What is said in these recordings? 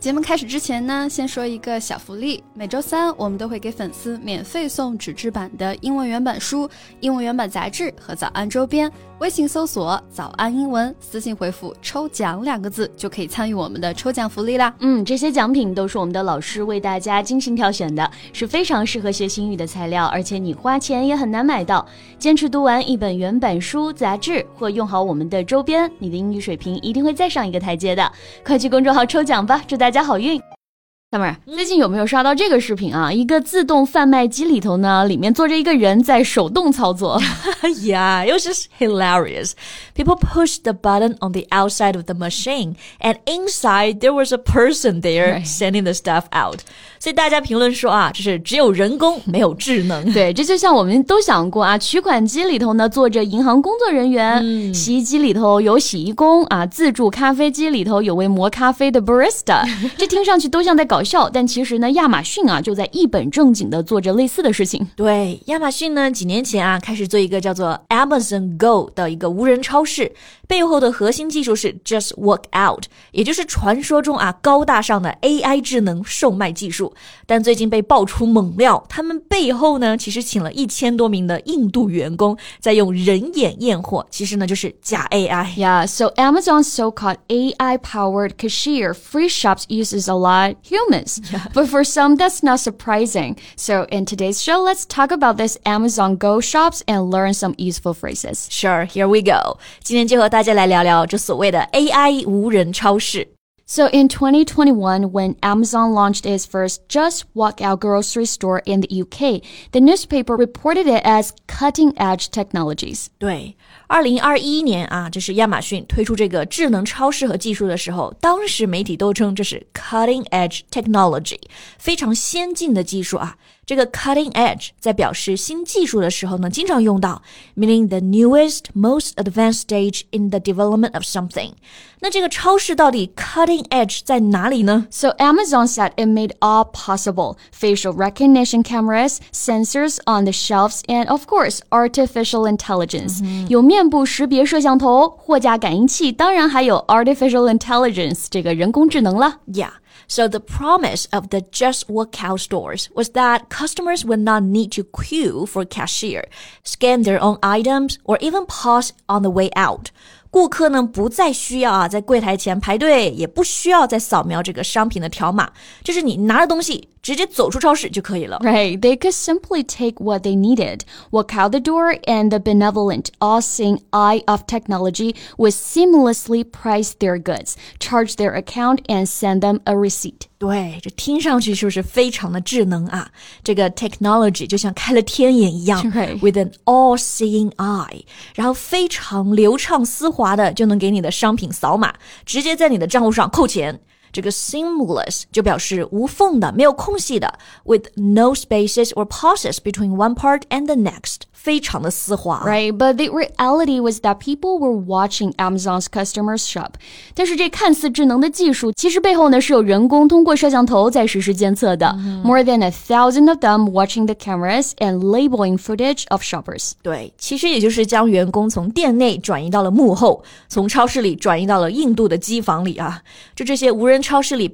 节目开始之前呢，先说一个小福利，每周三我们都会给粉丝免费送纸质版的英文原版书、英文原版杂志和早安周边。微信搜索早安英文，私信回复抽奖2个字就可以参与我们的抽奖福利啦。 这些奖品都是我们的老师为大家精心挑选的，是非常适合学习英语的材料，而且你花钱也很难买到。坚持读完一本原版书、杂志或用好我们的周边，你的英语水平一定会再上一个台阶的。快去公众号抽奖吧，祝大家好运。大妹儿，最近有没有刷到这个视频啊？一个自动贩卖机里头呢，里面坐着一个人在手动操作。 Yeah, it was just hilarious. People pushed the button on the outside of the machine, and inside there was a person there sending the stuff out. 所以大家评论说啊，这是只有人工没有智能。 对，这就像我们都想过啊，取款机里头呢坐着银行工作人员，洗衣机里头有洗衣工啊，自助咖啡机里头有位磨咖啡的 barista。这听上去都像在搞笑，但其实呢，亚马逊啊就在一本正经的做着类似的事情。 对，亚马逊呢几年前啊开始做一个叫做 Amazon Go 的一个无人超市，背后的核心技术是 Just Walk Out， 也就是传说中啊高大上的 AI 智能售卖技术。但最近被爆出猛料，他们背后呢其实请了1000多名的印度员工在用人眼验货，其实呢就是假 AI。 Yeah, so Amazon's so-called AI-powered cashier free shops uses a lot humans. But for some, that's not surprising. So in today's show, let's talk about this Amazon Go shops and learn some useful phrases. Sure, here we go. 今天就和大家来聊聊这所谓的 AI 无人超市。 So in 2021, when Amazon launched its first Just Walk Out grocery store in the UK, the newspaper reported it as cutting-edge technologies. 对，2021年啊，这是亚马逊推出这个智能超市和技术的时候，当时媒体都称这是 cutting-edge technology， 非常先进的技术啊。这个 cutting edge 在表示新技术的时候呢，经常用到 meaning the newest, most advanced stage in the development of something. 那这个超市到底 cutting edge 在哪里呢？ So Amazon said it made all possible. Facial recognition cameras, sensors on the shelves, and of course, artificial intelligence. 有面部识别摄像头、货架感应器，当然还有 artificial intelligence 这个人工智能了。 Yeah.So the promise of the Just Walk Out stores was that customers would not need to queue for a cashier, scan their own items, or even pause on the way out. 顾客呢不再需要在柜台前排队，也不需要再扫描这个商品的条码，就是你拿着东西直接走出超市就可以了。 Right, they could simply take what they needed, walk out the door, and the benevolent, all-seeing eye of technology would seamlessly price their goods, charge their account, and send them a receipt. 对，这听上去是不是非常的智能啊？这个 technology 就像开了天眼一样，with an all-seeing eye， 然后非常流畅丝滑的就能给你的商品扫码，直接在你的账户上扣钱。这个 seamless 就表示无缝的，没有空隙的 with no spaces or pauses between one part and the next， 非常的丝滑。 Right, but the reality was that people were watching Amazon's customers shop. 但是这看似智能的技术，其实背后呢是有人工通过摄像头在实时监测的。More than 1,000 of them watching the cameras and labeling footage of shoppers. 对，其实也就是将员工从店内转移到了幕后，从超市里转移到了印度的机房里啊。这些无人超市里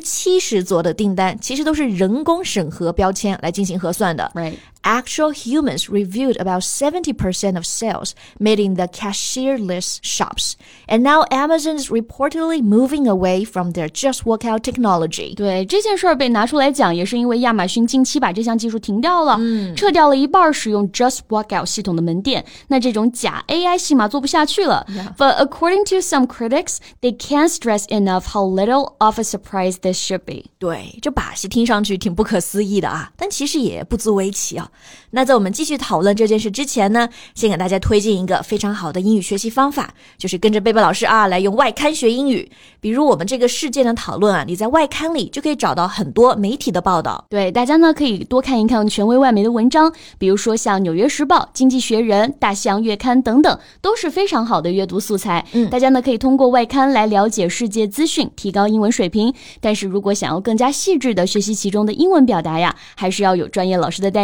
70%左右的订单其实都是人工审核标签来进行核算的。 Right. Actual humans reviewed about 70% of sales made in the cashierless shops. And now Amazon is reportedly moving away from their Just Walk Out technology. 对，这件事儿被拿出来讲，也是因为亚马逊近期把这项技术停掉了，撤掉了一半使用 Just Walk Out 系统的门店。那这种假 AI 戏码做不下去了。But according to some critics, they can't stress enough how little of a surprise this should be. 对，这把戏听上去挺不可思议的啊，但其实也不足为奇啊。那在我们继续讨论这件事之前呢，先给大家推荐一个非常好的英语学习方法，就是跟着贝贝老师啊来用外刊学英语。比如我们这个事件的讨论啊，你在外刊里就可以找到很多媒体的报道。 对，大家呢可以多看一看权威外媒的文章，比如说像《纽约时报》、《经济学人》、《大西洋月刊》等等，都是非常好的阅读素材。大家呢可以通过外刊来了解世界资讯，提高英文水平。但是如果想要更加细致的学习其中的英文表达呀，还是要有专业老师的带领。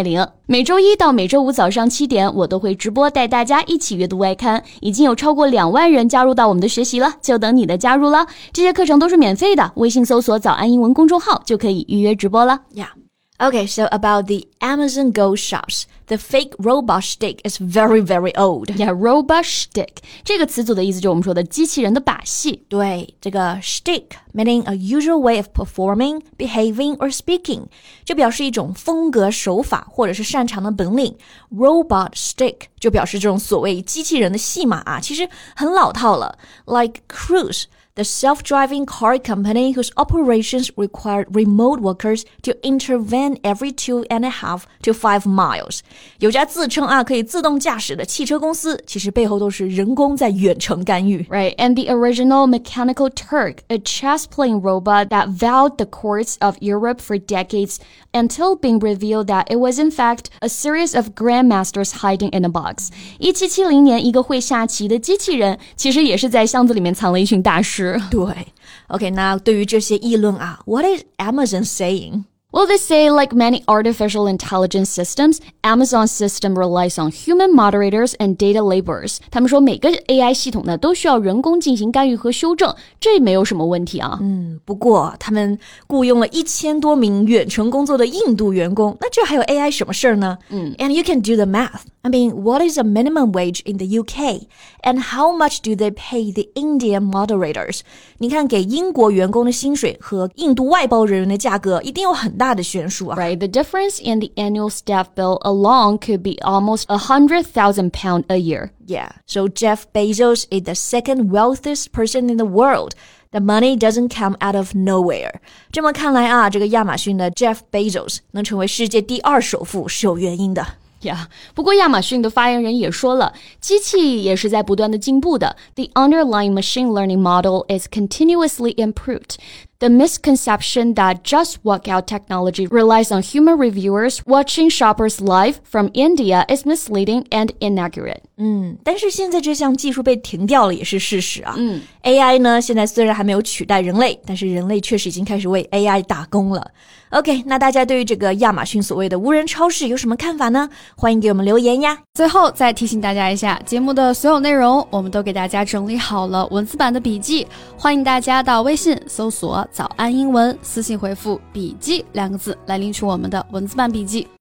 每周一到每周五早上7点，我都会直播带大家一起阅读外刊，已经有超过2万人加入到我们的学习了，就等你的加入了。这些课程都是免费的，微信搜索早安英文公众号就可以预约直播了。 Yeah.Okay, so about the Amazon Go shops, the fake robot stick is very, very old. Yeah, robot stick 这个词组的意思就是我们说的机器人的把戏。 对，这个 stick meaning a usual way of performing, behaving or speaking 就表示一种风格手法或者是擅长的本领。Robot stick 就表示这种所谓机器人的戏码啊，其实很老套了。Like Cruise.The self-driving car company whose operations required remote workers to intervene every 2.5 to 5 miles. 有家自称可以自动驾驶的汽车公司，其实背后都是人工在远程干预。 Right, and the original Mechanical Turk, a chess-playing robot that wowed the courts of Europe for decades until being revealed that it was in fact a series of grandmasters hiding in a box. 1770年，一个会下棋的机器人，其实也是在箱子里面藏了一群大师。 对 ，OK， 那对于这些议论what is Amazon saying? Well, they say, like many artificial intelligence systems, Amazon's system relies on human moderators and data laborers. 他们说每个 AI 系统呢都需要人工进行干预和修正，这没有什么问题啊。 不过他们雇佣了1000多名远程工作的印度员工，那这还有 AI 什么事儿呢？And you can do the math. I mean, what is a minimum wage in the UK? And how much do they pay the Indian moderators? 你看给英国员工的薪水和印度外包人员的价格一定有很大的悬殊啊。 Right, the difference in the annual staff bill alone could be almost £100,000 a year. Yeah, so Jeff Bezos is the second wealthiest person in the world. The money doesn't come out of nowhere. 这么看来这个亚马逊的 Jeff Bezos 能成为世界第2首富是有原因的。 不过亚马逊的发言人也说了，机器也是在不断的进步的。The underlying machine learning model is continuously improved. The misconception that just walkout technology relies on human reviewers watching shoppers live from India is misleading and inaccurate. 但是现在这项技术被停掉了也是事实啊。AI 呢，现在虽然还没有取代人类，但是人类确实已经开始为 AI 打工了。OK， 那大家对于这个亚马逊所谓的无人超市有什么看法呢？欢迎给我们留言呀。 最后再提醒大家一下，节目的所有内容我们都给大家整理好了文字版的笔记，欢迎大家到微信搜索早安英文，私信回复笔记2个字来领取我们的文字版笔记。